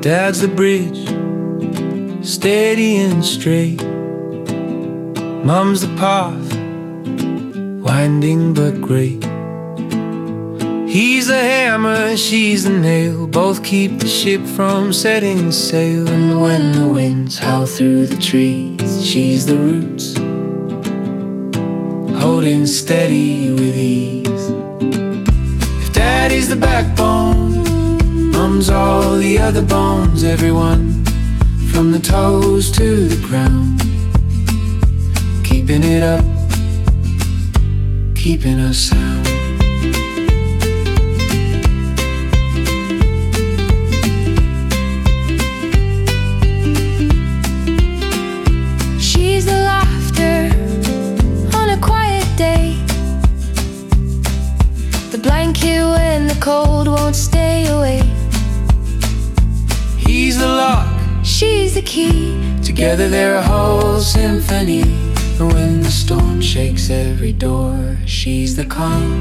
Dad's the bridge, steady and straight. Mom's the path, winding but great. He's the hammer, she's the nail, both keep the ship from setting sail. And when the winds howl through the trees, she's the roots, holding steady with ease. If Daddy's the backbone, Mom's all the other bones. Everyone, from the toes to the ground, keeping it up, keeping us sound. She's the laughter on a quiet day, the blanket when the cold won't stay away. He's the lock, She's the key, together they're a whole symphony. And when the storm shakes every door, she's the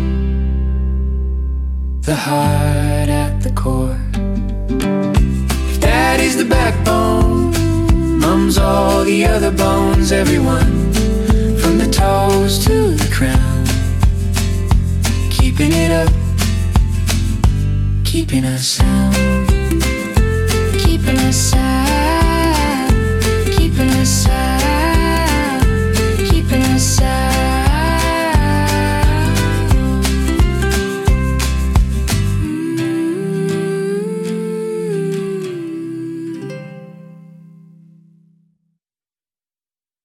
calm, the heart at the core. If Daddy's the backbone, Mom's all the other bones. Everyone, from the toes to the crown, keeping it up, keeping us sound, keeping us sound.